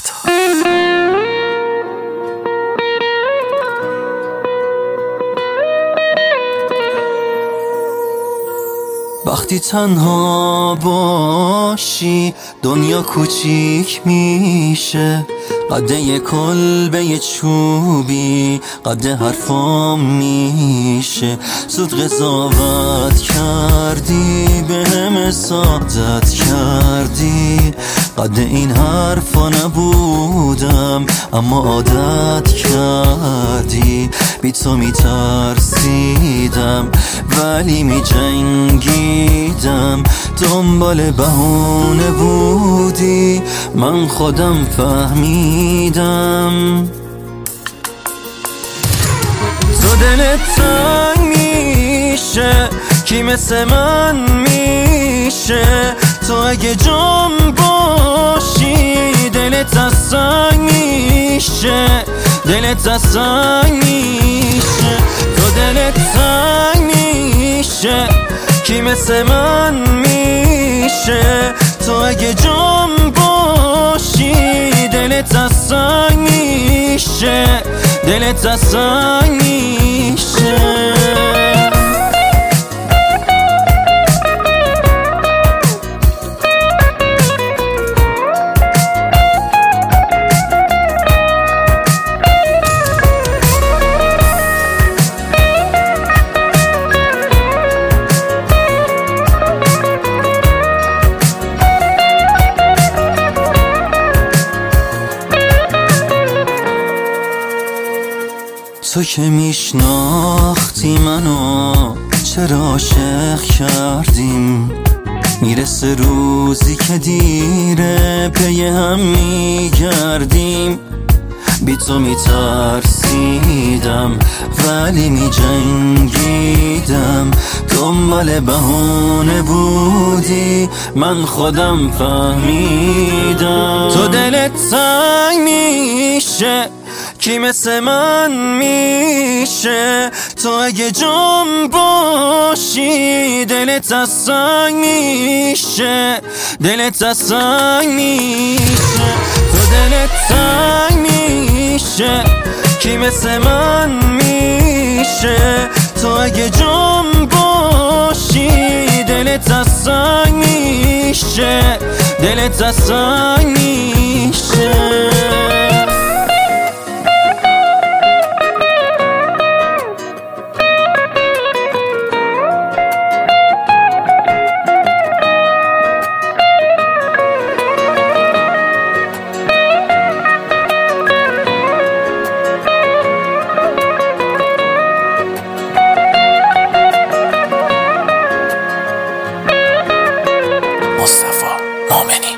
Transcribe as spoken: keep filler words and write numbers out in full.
وقتی تنها باشی دنیا کوچیک میشه، قده یه کلبه چوبی قده حرفام میشه. زود قضاوت کردی بهم سعادت کردی، قده این حرفا نبودم اما عادت کردی. بی تو میترسیدم ولی میجنگیدم، دنبال بهونه بودی من خودم فهمیدم. تو دلت تنگ میشه کی مثل من میشه، تو اگه جام باشی دلت از سنگ میشه، دلت از سنگ میشه. تو دلت تنگ میشه کی مثل من میشه، تو اگه جام باشی دلت از سنگ میشه، دلت از سنگ میشه. تو که میشناختی منو چرا عاشق کردیم، میرسه روزی که دیره پی هم میگردیم. بی تو میترسیدم ولی میجنگیدم، دنبال بهونه بودی من خودم فهمیدم. تو دلت تنگ میشه کی مثل من میشه، تو اگه جام باشی دلت از سنگ میشه، دلت از سنگ میشه. تو دلت تنگ میشه کی مثل من میشه، تو اگه جام باشی دلت از سنگ میشه، دلت از سنگ میشه. مصطفی مومنی.